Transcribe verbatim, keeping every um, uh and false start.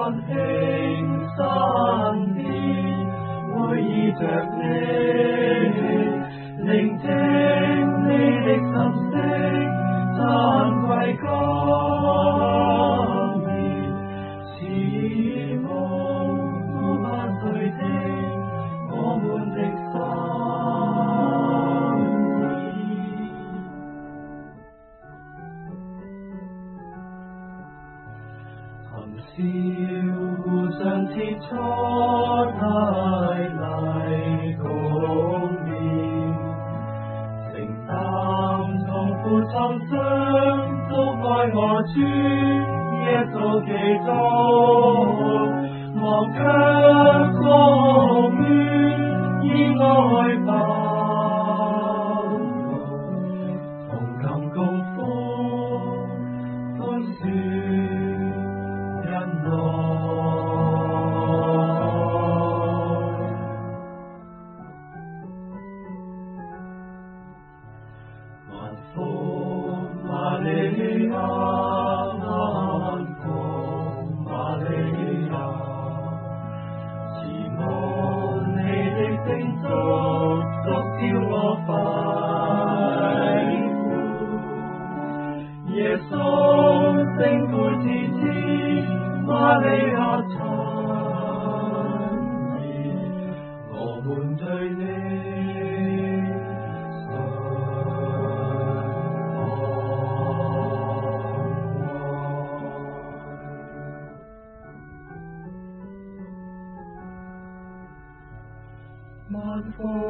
溫馨身邊，會依着你，聆聽你的心聲，珍貴甘言，是夢呼喚誰聽我們的心意。含笑互相切磋，帶嚟共勉，承擔痛苦創傷，都愛我主耶穌基督，忘卻光遠，以愛包容，同甘共苦，寬恕忍耐。萬福瑪利亞，萬福瑪利亞，慈愛你的聖足，觸照我肺腑。耶穌聖父之子，瑪利亞親兒，我們對你萬福